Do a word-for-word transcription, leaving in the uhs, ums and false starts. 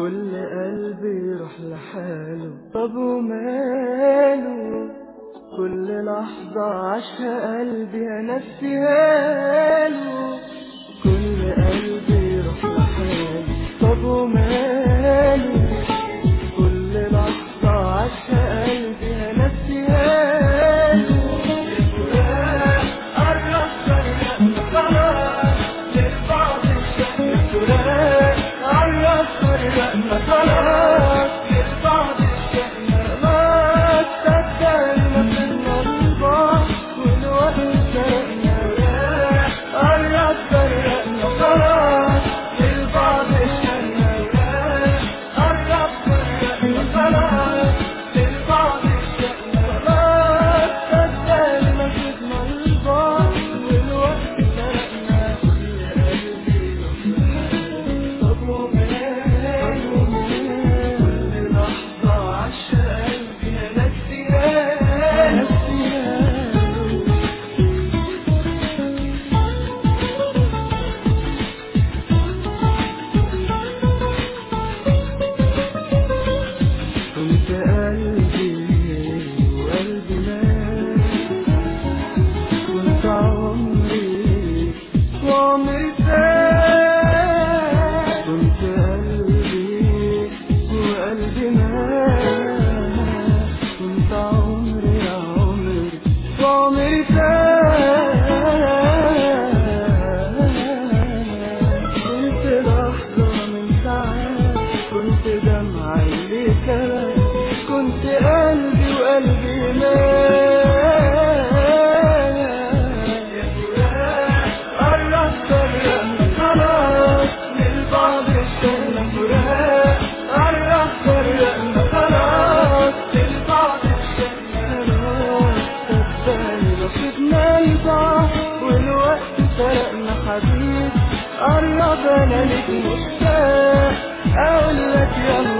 كل قلبي يروح لحاله، طب وماله؟ كل لحظة عاشها قلبي أنسيها له. كل قلبي يروح لحاله، طب وماله؟ كل لحظة عاشها قلبي أنسيها له. قرب فرقنا خلاص للبعض الشكل الفراق، قرب فرقنا خلاص للبعض الشكل خلاص. صدقنا في النار والوقت سرقنا، قرب فرقنا خلاص للبعض الشكل، قرب فرقنا خلاص للبعض الشكل خلاص. صدقنا في النار والوقت سرقنا، كل قلبي طب وماله؟ كل لحظة عاشها قلبي أنسيها له. كنت قلبي وقلبي مات، كنت عمري وعمري فات. كنت قلبي وقلبي مات، كنت عمري عمري وعمري فات. كنت لحظة من ساعات، كنت دمعة اللي كان، كنت قلبي وقلبي مات. يا فراق قرب فرقنا خلاص للبعض اشتقنا، فراق قرب فرقنا خلاص للبعض اشتقنا. صدقني رصيدنا لبعض والوقت سرقنا حبيب. قرب انا ليك مشتاق اقول لك يلا